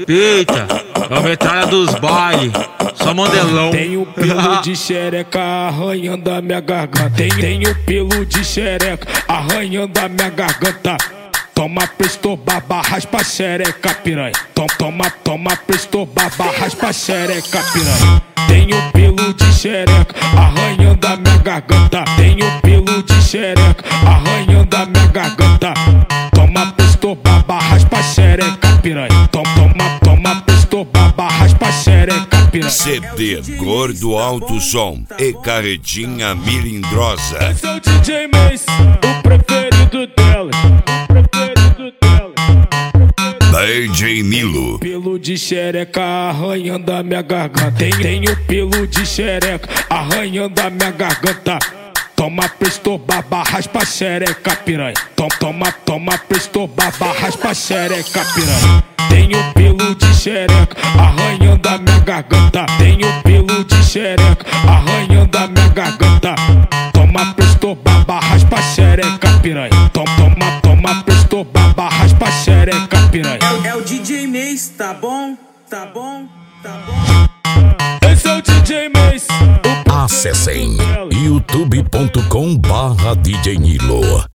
Respeita, é o metralha dos baile, só modelão. Tenho pelo de xereca arranhando a minha garganta. Tenho pelo de xereca arranhando a minha garganta. Toma presto baba, raspa xereca piranha. Toma presto baba, raspa xereca piranha. Tenho pelo de xereca arranhando a minha garganta. Tenho pelo de xereca arranhando a minha garganta. Toma presto baba, raspa xereca piranha. Toma presto baba, raspa xereca piranha. CD Gordo Alto Som e Carretinha Milindrosa. Esse é o DJ Mace, o preferido delas. DJ Nilo. Pelo de xereca arranhando a minha garganta. Tenho pelo de xereca arranhando a minha garganta. Toma presto baba, raspa xereca piranha. Toma presto baba, raspa xereca piranha. Tenho pelo de xereca arranhando a minha garganta. Tenho pelo de xereca arranhando a minha garganta. Toma presto baba, raspa xereca piranha. Toma presto baba, raspa xereca piranha. É o DJ Mace, tá bom? Tá bom? Tá bom? Esse é o DJ Mace. Acessem youtube.com/DJ Nilo.